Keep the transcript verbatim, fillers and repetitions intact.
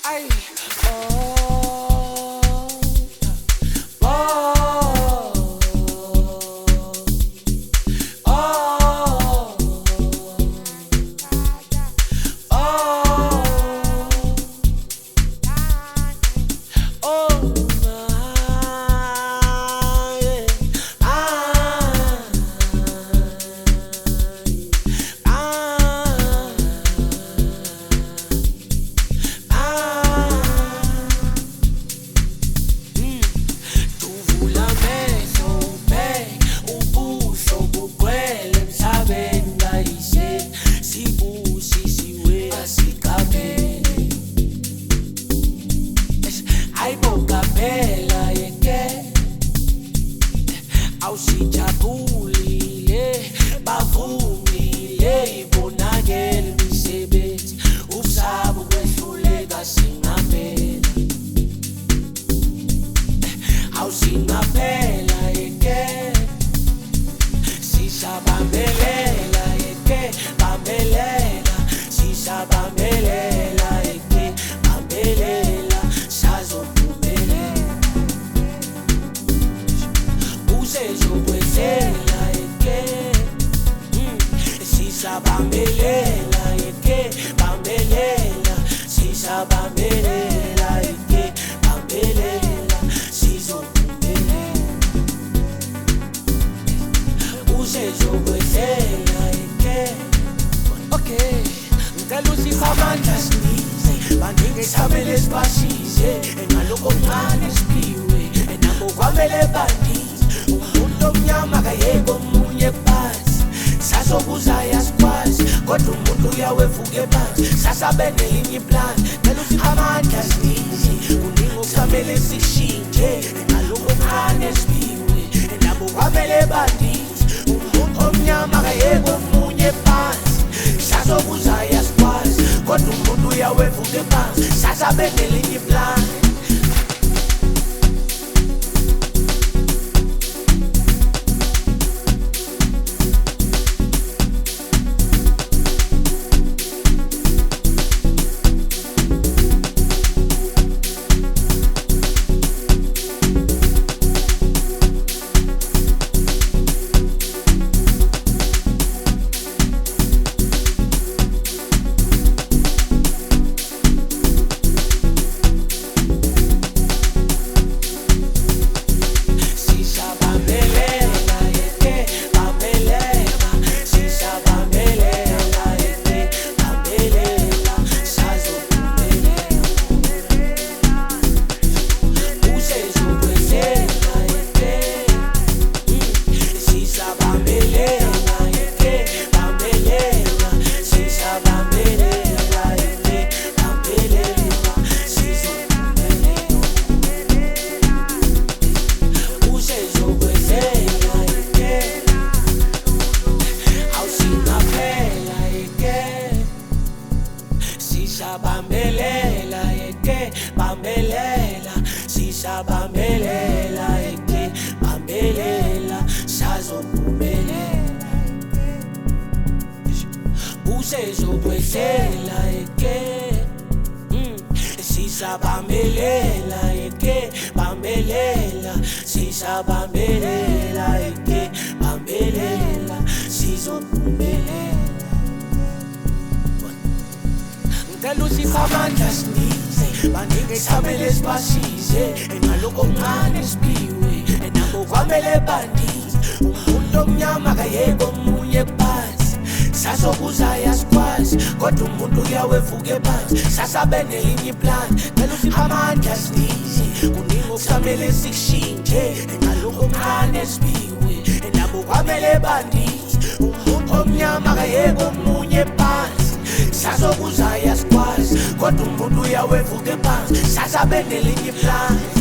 Ay, oh, oh, oh, oh, oh, my, yeah. Ah, awusijabulile bavumile ibonakele imisebenzi usaba ukwehluleka singaphela awusingaphela yeke sisabambelela yeke bambelela sisabambelela yeke bambelela sazophumelela usezokwenzela yeke sisabambelela yeke bambelela sisabambelela yeke bambelela sizophumelela usezokwenzela yeke okay ngicela usipha amandla sinize baningi esithabele sibasize engalokho okuncane siphiwe enabo kwamele bandize umuntu omnyama kayeke omunye phansi sazokuza yasikwazi kodwa umuntu uyawevuke phansi sasabe nelinye iplani ngicela usipha amandla sinize kuningi okusamele sishintshe engalokho okuncane siphiwe enabo kwamele bandize umuntu omnyama kayeke omunye phansi sazokuza yasikwazi kodwa umuntu uyawevuke phansi sasabe nelinye iplani Bambelela yeke bambelela sisabambelela yeke bambelela sazophumelela usezokwenzela yeke sisabambelela yeke bambelela sisabambelela yeke bambelela sizophumelela ngicela usipha amandla sinize baningi esithabele sibasize engalokho okuncane siphiwe enabo kwamele bandize umuntu omnyama kayeke omunye phansi sazokuza yasikwazi kodwa umuntu uyawevuke phansi sasabe nelinye iplani ngicela usipha amandla sinize kuningi okusamele sishintshe engalokho okuncane siphiwe enabo kwamele bandize umuntu omnyama kayeke omunye phansi sazokuza yasikwazi kodwa umuntu uyawevuke phansi sasabe nelinye iplani